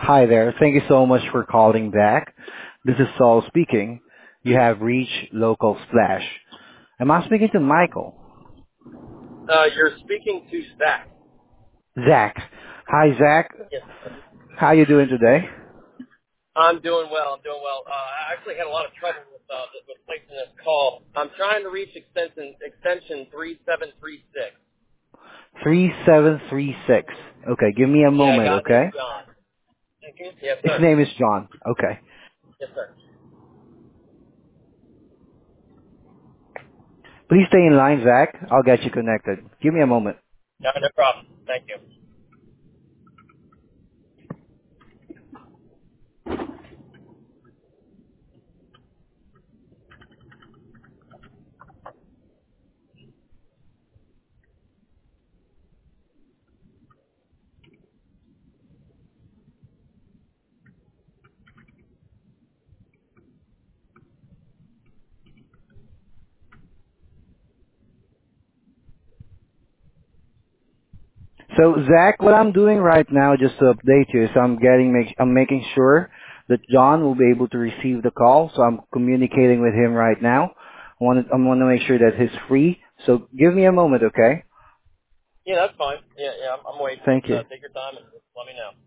Hi there. Thank you so much for calling back. This is Saul speaking. You have reached Local Splash. Am I speaking to Michael? You're speaking to Zach. Zach. Hi, Zach. Yes. How you doing today? I'm doing well. I actually had a lot of trouble with placing this call. I'm trying to reach extension 3736. 3736. Okay, give me a Yeah, moment, guy's name's okay? John. Thank you. Yes, His sir. name is John. Okay. Yes, sir. Please stay in line, Zach. I'll get you connected. Give me a moment. No problem. Thank you. So Zach, what I'm doing right now, just to update you, is I'm making sure that John will be able to receive the call. So I'm communicating with him right now. I want to make sure that he's free. So give me a moment, okay? Yeah, that's fine. Yeah, I'm waiting. Just Thank you. take your time and just let me know.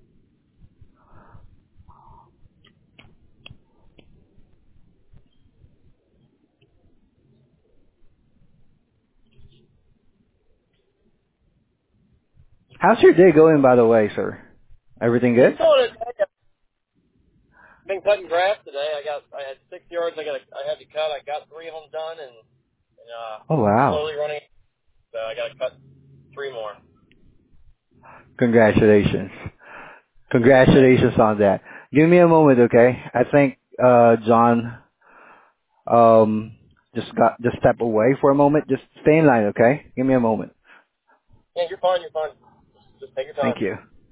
How's your day going, by the way, sir? Everything It's good? going. I've been cutting grass today. I had 6 yards. I had to cut. I got 3 of them done, and Oh I'm wow! slowly running. So I got to cut 3 more. Congratulations! Thank you. Congratulations on that. Give me a moment, okay? I think John just step away for a moment. Just stay in line, okay? Give me a moment. Yeah, you're fine. You're fine. Just take your time. Thank you.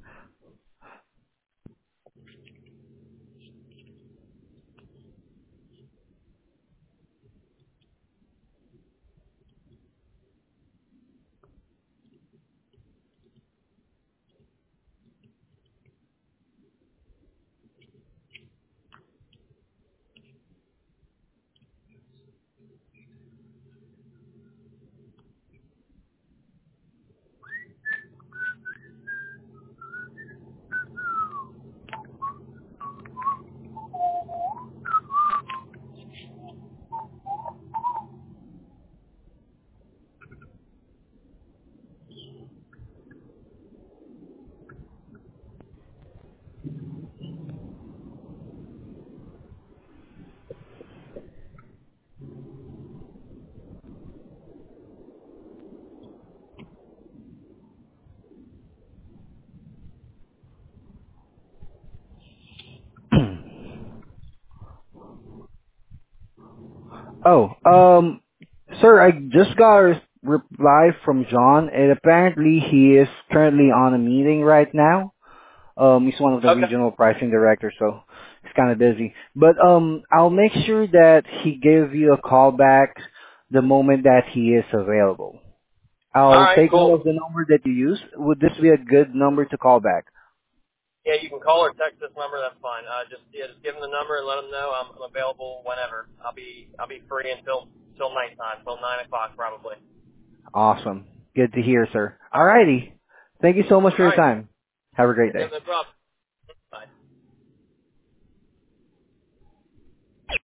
Oh, sir, I just got a reply from John, and apparently he is currently on a meeting right now. He's one of the Okay. regional pricing directors, so he's kind of busy. But I'll make sure that he gives you a call back the moment that he is available. All I'll right. take note Cool. of the number that you use. Would this be a good number to call back? Yeah, you can call or text this number. That's fine. Just give them the number and let them know I'm available whenever. I'll be free until nighttime, till 9 o'clock probably. Awesome. Good to hear, sir. Alrighty. Thank you so much for All your right. time. Have a great Yeah, day. no problem.